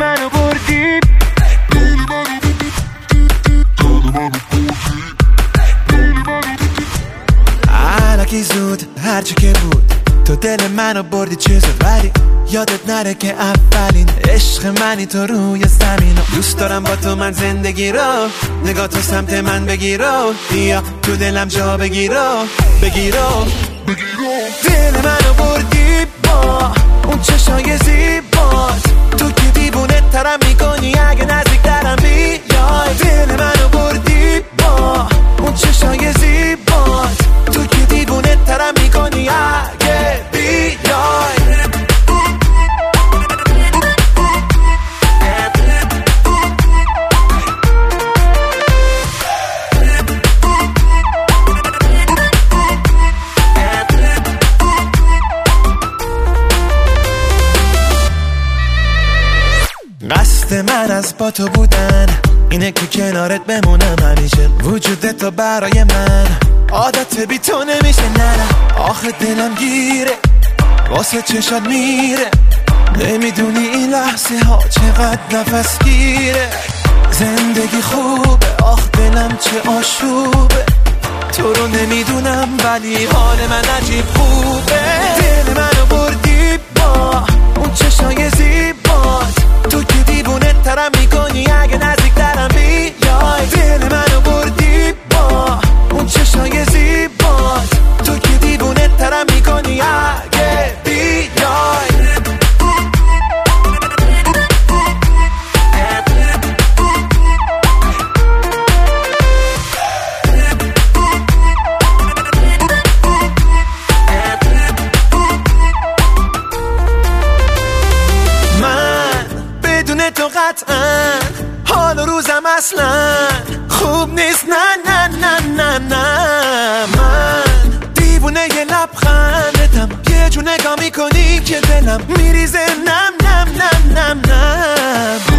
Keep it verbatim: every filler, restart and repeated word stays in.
منو بردی، الکی زود هرچی که بود تو دل منو بردی چه زود، ولی یادت نره که اولین عشق منی تو روی زمین. دوست دارم با تو من زندگی رو، نگاه تو سمت من بگیرو، بیا تو دلم جا بگیرو بگیرو دل منو بردی با اون چشای زیبات، تو که دیوونه ترم میکنی اگه نزدیک ترم بیای. دل منو بردی با اون چشای زیبات، تو که دیوونه ترم میکنی اگه بیای. قصد من از با تو بودن اینه که کنارت بمونم همیشه، وجودت تو برای من عادت بی تو نمیشه. نه نه آخه دلم گیره واسه چشات میره، نمیدونی این لحظه ها چقدر نفس گیره. زندگی خوبه آخ دلم چه آشوبه، تو رو نمیدونم ولی حال من عجیب خوبه. دل منو بردی با اون چشای زیبات، تو که دیوونه ترم میکنی اگه نزدیک ترم بیای. دل منو بردی با اون چشای زیبات، تو که دیوونه ترم میکنی اگه بیای. تو قطعا حال و روزم اصلا خوب نیست، نه نه نه نه نه. من دیوونه یه لبخندتم، یه جو نگاه میکنی که دلم میریزه نم نم نم نم نم.